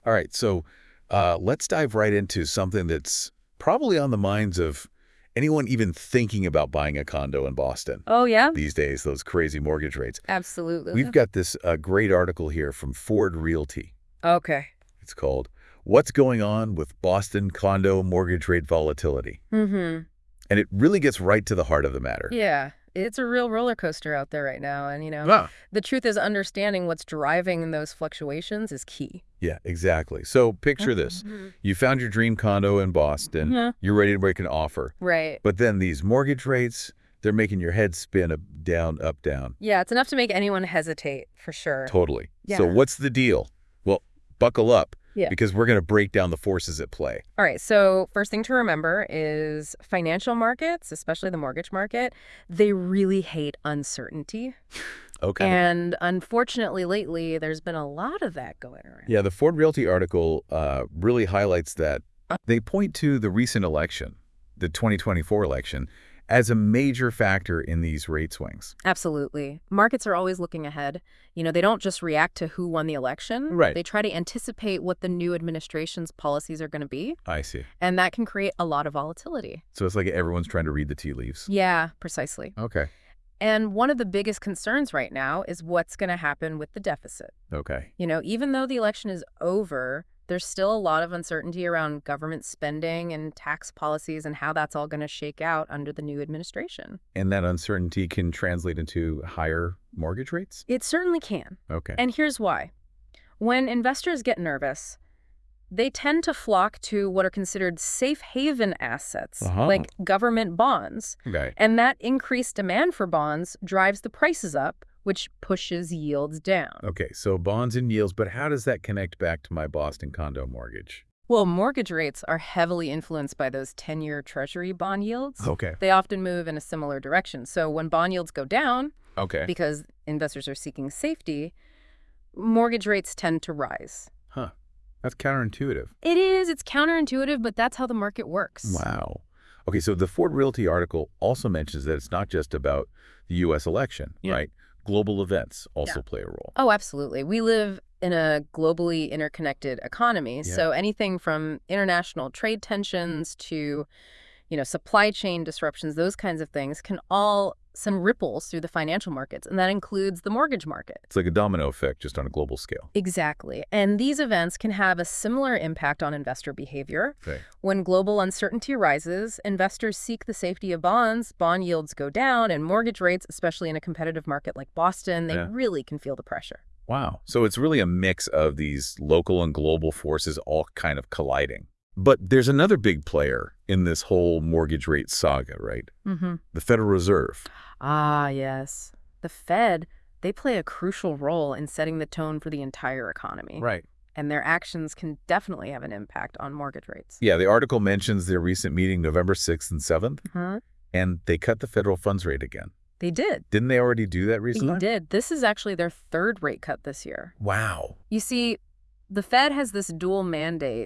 All right, so let's dive right into something that's probably on the minds of anyone even thinking about buying a condo in Boston Oh, yeah? these days, those crazy mortgage rates. Absolutely. We've got this great article here from Ford Realty. Okay. It's called What's Going On with Boston Condo Mortgage Rate Volatility. Mm-hmm. And it really gets right to the heart of the matter. Yeah. It's a real roller coaster out there right now. And, Ah. the truth is understanding what's driving those fluctuations is key. Yeah, exactly. So picture this. Mm-hmm. You found your dream condo in Boston. Yeah. You're ready to make an offer. Right. But then these mortgage rates, they're making your head spin up, down. Yeah, it's enough to make anyone hesitate, for sure. Totally. So Yeah. what's the deal? Well, buckle up, Yeah. because we're going to break down the forces at play. All right, so first thing to remember is financial markets, especially the mortgage market, they really hate uncertainty. Okay. And unfortunately, lately, there's been a lot of that going around. Yeah, the Ford Realty article really highlights that. They point to the recent election, the 2024 election, as a major factor in these rate swings. Absolutely. Markets are always looking ahead. They don't just react to who won the election. Right. They try to anticipate what the new administration's policies are going to be, I see. and that can create a lot of volatility. So it's like everyone's trying to read the tea leaves. Yeah, precisely. Okay. And one of the biggest concerns right now is what's going to happen with the deficit. Okay. Even though the election is over, there's still a lot of uncertainty around government spending and tax policies and how that's all going to shake out under the new administration. And that uncertainty can translate into higher mortgage rates? It certainly can. Okay. And here's why. When investors get nervous, they tend to flock to what are considered safe haven assets, like government bonds. Okay. And that increased demand for bonds drives the prices up, which pushes yields down. Okay, so bonds and yields, but how does that connect back to my Boston condo mortgage? Well, mortgage rates are heavily influenced by those 10-year Treasury bond yields. Okay. They often move in a similar direction. So when bond yields go down, Okay. because investors are seeking safety, mortgage rates tend to rise. Huh. That's counterintuitive. It is. It's counterintuitive, but that's how the market works. Wow. Okay, so the Ford Realty article also mentions that it's not just about the U.S. election, right? Global events also play a role. Oh, absolutely. We live in a globally interconnected economy. Yeah. So anything from international trade tensions to, supply chain disruptions, those kinds of things can all send ripples through the financial markets. And that includes the mortgage market. It's like a domino effect, just on a global scale. Exactly. And these events can have a similar impact on investor behavior. Okay. When global uncertainty rises, investors seek the safety of bonds, bond yields go down, and mortgage rates, especially in a competitive market like Boston, they really can feel the pressure. Wow. So it's really a mix of these local and global forces all kind of colliding. But there's another big player in this whole mortgage rate saga, right? Mm-hmm. The Federal Reserve. Ah, yes. The Fed, they play a crucial role in setting the tone for the entire economy. Right. And their actions can definitely have an impact on mortgage rates. Yeah, the article mentions their recent meeting November 6th and 7th, and they cut the federal funds rate again. They did. Didn't they already do that recently? They did. This is actually their third rate cut this year. Wow. You see, the Fed has this dual mandate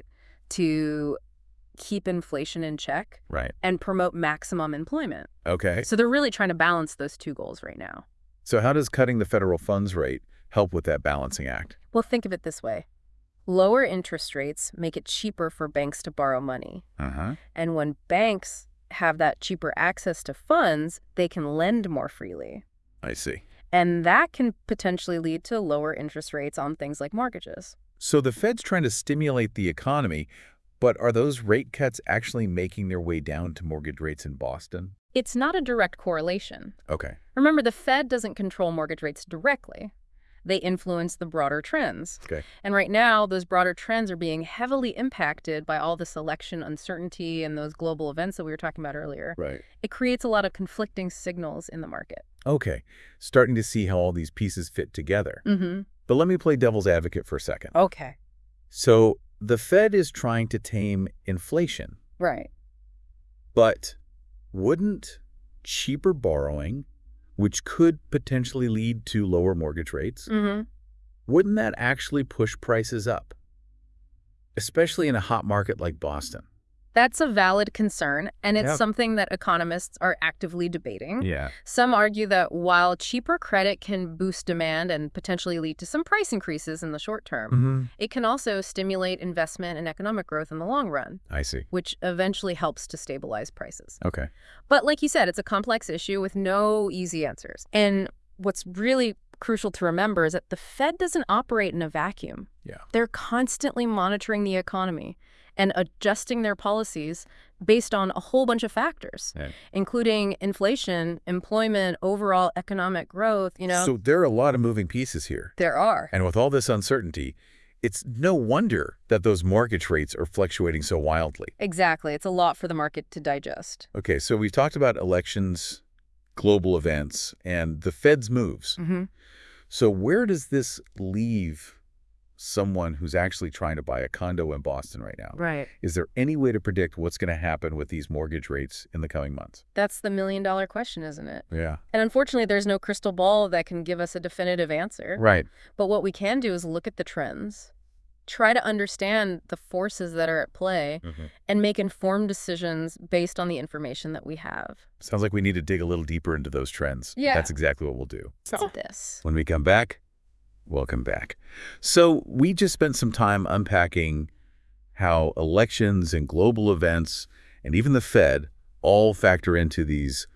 to keep inflation in check and promote maximum employment. Okay. So they're really trying to balance those two goals right now. So how does cutting the federal funds rate help with that balancing act? Well, think of it this way. Lower interest rates make it cheaper for banks to borrow money. And when banks have that cheaper access to funds, they can lend more freely. I see. And that can potentially lead to lower interest rates on things like mortgages. So the Fed's trying to stimulate the economy, but are those rate cuts actually making their way down to mortgage rates in Boston? It's not a direct correlation. Okay. Remember, the Fed doesn't control mortgage rates directly. They influence the broader trends. Okay. And right now, those broader trends are being heavily impacted by all this election uncertainty and those global events that we were talking about earlier. Right. It creates a lot of conflicting signals in the market. Okay. Starting to see how all these pieces fit together. Mm-hmm. But let me play devil's advocate for a second. Okay. So the Fed is trying to tame inflation. Right. But wouldn't cheaper borrowing, which could potentially lead to lower mortgage rates, wouldn't that actually push prices up? Especially in a hot market like Boston. That's a valid concern, and it's Yep. something that economists are actively debating. Yeah. Some argue that while cheaper credit can boost demand and potentially lead to some price increases in the short term, it can also stimulate investment and economic growth in the long run, I see. which eventually helps to stabilize prices. Okay. But like you said, it's a complex issue with no easy answers. And what's really crucial to remember is that the Fed doesn't operate in a vacuum. Yeah. They're constantly monitoring the economy and adjusting their policies based on a whole bunch of factors, Yeah. including inflation, employment, overall economic growth, So there are a lot of moving pieces here. There are. And with all this uncertainty, it's no wonder that those mortgage rates are fluctuating so wildly. Exactly. It's a lot for the market to digest. Okay, so we've talked about elections, global events, and the Fed's moves. So where does this leave someone who's actually trying to buy a condo in Boston right now? Right. Is there any way to predict what's going to happen with these mortgage rates in the coming months? That's the million-dollar question, isn't it? Yeah. And unfortunately, there's no crystal ball that can give us a definitive answer. Right. But what we can do is look at the trends, try to understand the forces that are at play, and make informed decisions based on the information that we have. Sounds like we need to dig a little deeper into those trends. Yeah. That's exactly what we'll do. So this. When we come back, welcome back. So we just spent some time unpacking how elections and global events and even the Fed all factor into these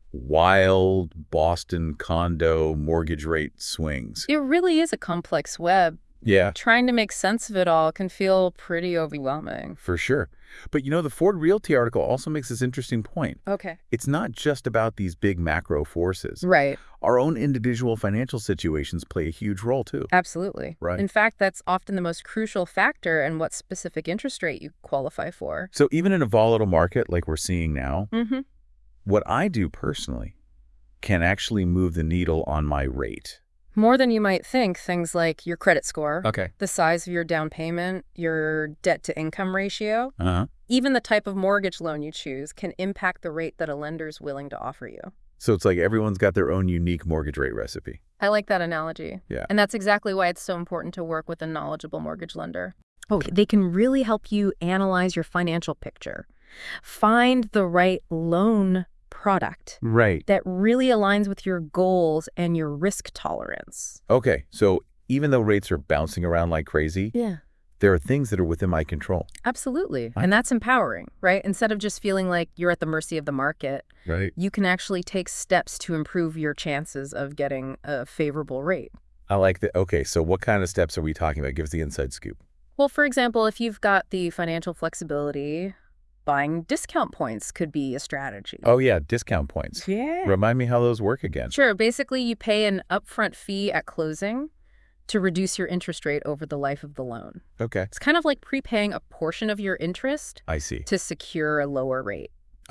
wild Boston condo mortgage rate swings. It really is a complex web. Yeah, Trying to make sense of it all can feel pretty overwhelming. for sure. But the Ford Realty article also makes this interesting point. Okay. It's not just about these big macro forces. Right. Our own individual financial situations play a huge role too. Absolutely. Right. In fact, that's often the most crucial factor in what specific interest rate you qualify for. So even in a volatile market like we're seeing now, Mm-hmm. what I do personally can actually move the needle on my rate. More than you might think, things like your credit score, Okay. the size of your down payment, your debt-to-income ratio, Uh-huh. even the type of mortgage loan you choose can impact the rate that a lender is willing to offer you. So it's like everyone's got their own unique mortgage rate recipe. I like that analogy. Yeah. And that's exactly why it's so important to work with a knowledgeable mortgage lender. They can really help you analyze your financial picture. Find the right loan product Right. that really aligns with your goals and your risk tolerance. Okay. So even though rates are bouncing around like crazy, Yeah. there are things that are within my control. Absolutely. And that's empowering, right? Instead of just feeling like you're at the mercy of the market, Right. you can actually take steps to improve your chances of getting a favorable rate. I like that. Okay. So what kind of steps are we talking about? Give us the inside scoop. Well, for example, if you've got the financial flexibility, buying discount points could be a strategy. Oh, yeah. Discount points. Yeah. Remind me how those work again. Sure. Basically, you pay an upfront fee at closing to reduce your interest rate over the life of the loan. Okay. It's kind of like prepaying a portion of your interest I see. to secure a lower rate.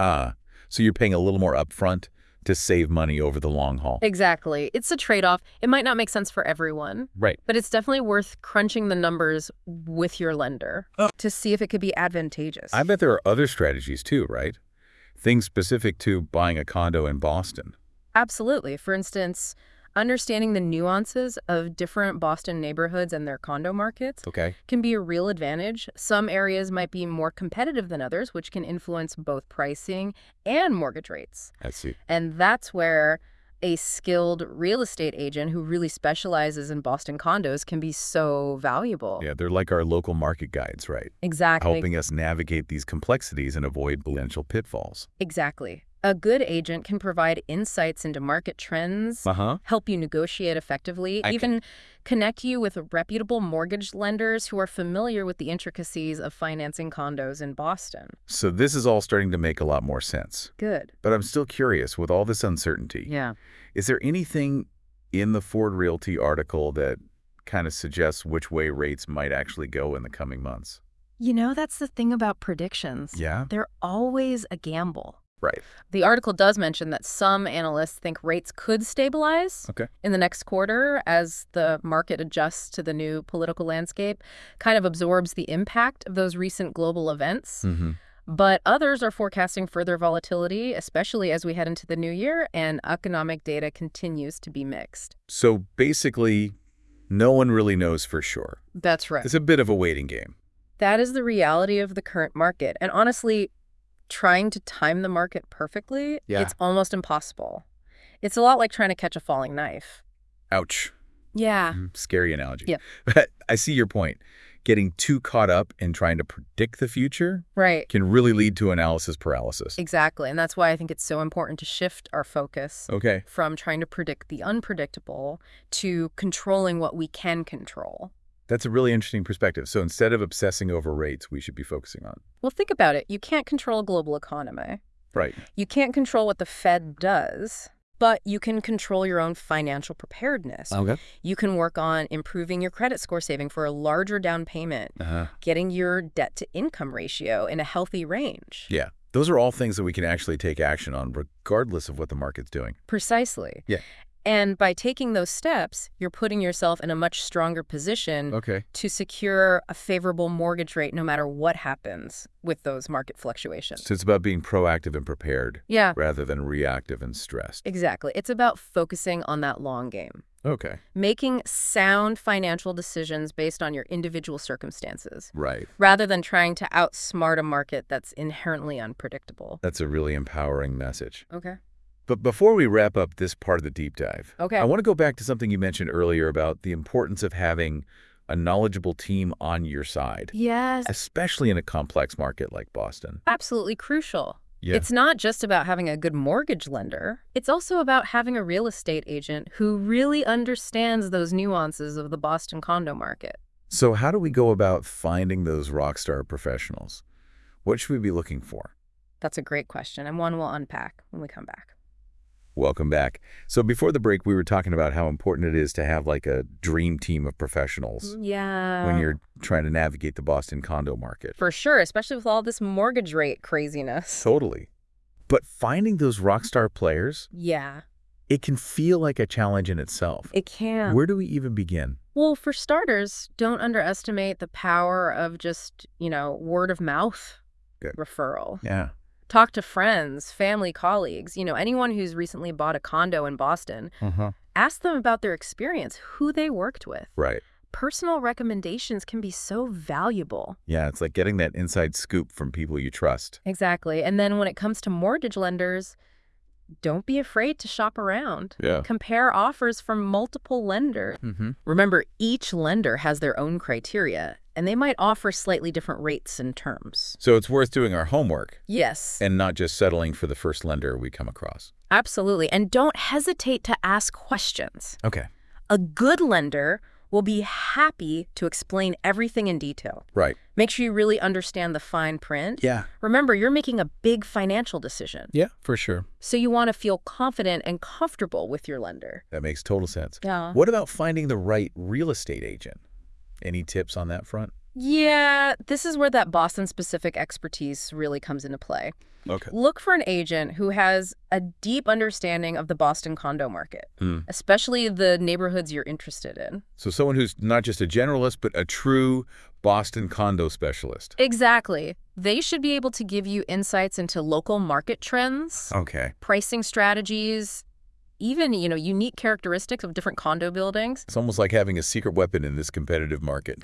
So you're paying a little more upfront to save money over the long haul. Exactly. It's a trade-off. It might not make sense for everyone, Right. but it's definitely worth crunching the numbers with your lender to see if it could be advantageous. I bet there are other strategies too, right? Things specific to buying a condo in Boston. Absolutely. For instance, understanding the nuances of different Boston neighborhoods and their condo markets Okay. can be a real advantage. Some areas might be more competitive than others, which can influence both pricing and mortgage rates. I see. And that's where a skilled real estate agent who really specializes in Boston condos can be so valuable. Yeah, they're like our local market guides, right? Exactly. Helping us navigate these complexities and avoid potential pitfalls. Exactly. A good agent can provide insights into market trends, Uh-huh. help you negotiate effectively, I even connect you with reputable mortgage lenders who are familiar with the intricacies of financing condos in Boston. So this is all starting to make a lot more sense. Good. But I'm still curious, with all this uncertainty, Yeah. is there anything in the Ford Realty article that kind of suggests which way rates might actually go in the coming months? That's the thing about predictions. Yeah? They're always a gamble. Right. The article does mention that some analysts think rates could stabilize Okay. in the next quarter as the market adjusts to the new political landscape, kind of absorbs the impact of those recent global events. Mm-hmm. But others are forecasting further volatility, especially as we head into the new year, and economic data continues to be mixed. So basically, no one really knows for sure. That's right. It's a bit of a waiting game. That is the reality of the current market. And honestly, trying to time the market perfectly, it's almost impossible. It's a lot like trying to catch a falling knife. Ouch. Yeah. Scary analogy. Yeah. But I see your point. Getting too caught up in trying to predict the future can really lead to analysis paralysis. Exactly. And that's why I think it's so important to shift our focus from trying to predict the unpredictable to controlling what we can control. That's a really interesting perspective. So instead of obsessing over rates, we should be focusing on. Well, think about it. You can't control a global economy. Right. You can't control what the Fed does, but you can control your own financial preparedness. Okay. You can work on improving your credit score, saving for a larger down payment, getting your debt-to-income ratio in a healthy range. Yeah. Those are all things that we can actually take action on regardless of what the market's doing. Precisely. Yeah. And by taking those steps, you're putting yourself in a much stronger position to secure a favorable mortgage rate no matter what happens with those market fluctuations. So it's about being proactive and prepared rather than reactive and stressed. Exactly. It's about focusing on that long game. Okay. Making sound financial decisions based on your individual circumstances. Right. Rather than trying to outsmart a market that's inherently unpredictable. That's a really empowering message. Okay. But before we wrap up this part of the deep dive, I want to go back to something you mentioned earlier about the importance of having a knowledgeable team on your side. Yes. Especially in a complex market like Boston. Absolutely crucial. Yeah. It's not just about having a good mortgage lender. It's also about having a real estate agent who really understands those nuances of the Boston condo market. So how do we go about finding those rockstar professionals? What should we be looking for? That's a great question, and one we'll unpack when we come back. Welcome back. So before the break, we were talking about how important it is to have like a dream team of professionals. Yeah. When you're trying to navigate the Boston condo market. For sure, especially with all this mortgage rate craziness. Totally. But finding those rock star players, it can feel like a challenge in itself. It can. Where do we even begin? Well, for starters, don't underestimate the power of just, word of mouth referral. Yeah. Talk to friends, family, colleagues, anyone who's recently bought a condo in Boston. Ask them about their experience, who they worked with. Right. Personal recommendations can be so valuable. Yeah, it's like getting that inside scoop from people you trust. Exactly. And then when it comes to mortgage lenders, don't be afraid to shop around. Yeah. Compare offers from multiple lenders. Remember, each lender has their own criteria, and they might offer slightly different rates and terms. So it's worth doing our homework. Yes. And not just settling for the first lender we come across. Absolutely. And don't hesitate to ask questions. Okay. A good lender will be happy to explain everything in detail. Right. Make sure you really understand the fine print. Yeah. Remember, you're making a big financial decision. Yeah, for sure. So you want to feel confident and comfortable with your lender. That makes total sense. Yeah. What about finding the right real estate agent? Any tips on that front? Yeah, this is where that Boston-specific expertise really comes into play. Okay. Look for an agent who has a deep understanding of the Boston condo market, especially the neighborhoods you're interested in. So someone who's not just a generalist, but a true Boston condo specialist. Exactly. They should be able to give you insights into local market trends, pricing strategies, even, unique characteristics of different condo buildings. It's almost like having a secret weapon in this competitive market.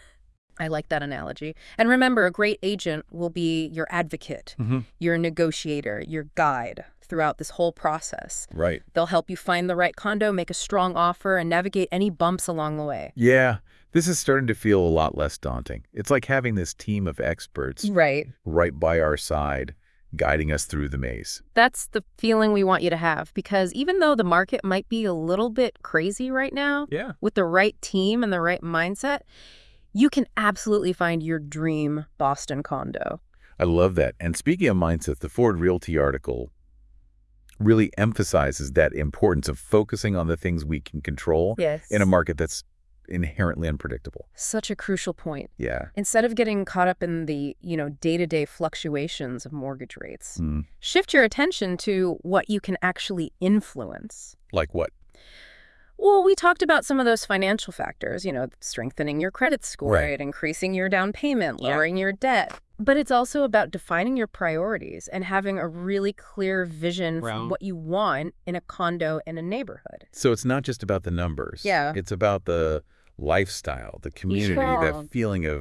I like that analogy. And remember, a great agent will be your advocate, your negotiator, your guide throughout this whole process. Right. They'll help you find the right condo, make a strong offer, and navigate any bumps along the way. Yeah. This is starting to feel a lot less daunting. It's like having this team of experts right by our side, guiding us through the maze. That's the feeling we want you to have, because even though the market might be a little bit crazy right now, with the right team and the right mindset, you can absolutely find your dream Boston condo. I love that. And speaking of mindset, the Ford Realty article really emphasizes that importance of focusing on the things we can control in a market that's inherently unpredictable. Such a crucial point. Yeah. Instead of getting caught up in the, day-to-day fluctuations of mortgage rates, shift your attention to what you can actually influence. Like what? Well, we talked about some of those financial factors, strengthening your credit score, increasing your down payment, lowering your debt. But it's also about defining your priorities and having a really clear vision for what you want in a condo in a neighborhood. So it's not just about the numbers. Yeah. It's about the lifestyle, the community, that feeling of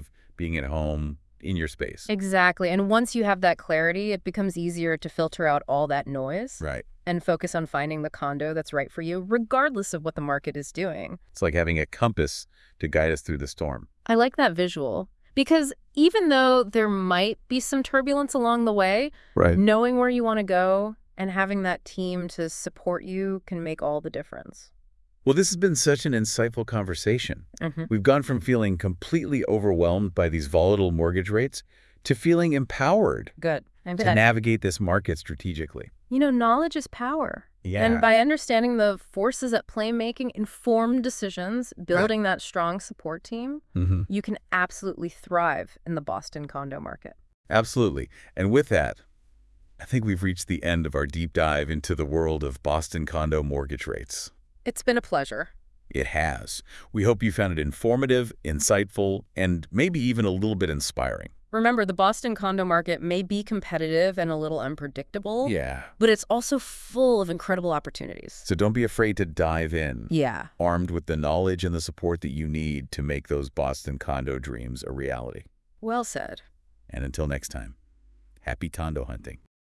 being at home in your space. Exactly. And once you have that clarity, it becomes easier to filter out all that noise Right. and focus on finding the condo that's right for you, regardless of what the market is doing. It's like having a compass to guide us through the storm. I like that visual because even though there might be some turbulence along the way, Right. knowing where you want to go and having that team to support you can make all the difference. Well, this has been such an insightful conversation. We've gone from feeling completely overwhelmed by these volatile mortgage rates to feeling empowered Good. I'm to glad. navigate this market strategically. You know, knowledge is power. Yeah. And by understanding the forces at play, making informed decisions, building that strong support team, you can absolutely thrive in the Boston condo market. Absolutely. And with that, I think we've reached the end of our deep dive into the world of Boston condo mortgage rates. It's been a pleasure. It has. We hope you found it informative, insightful, and maybe even a little bit inspiring. Remember, the Boston condo market may be competitive and a little unpredictable, Yeah. but it's also full of incredible opportunities. So don't be afraid to dive in, Yeah. armed with the knowledge and the support that you need to make those Boston condo dreams a reality. Well said. And until next time, happy condo hunting.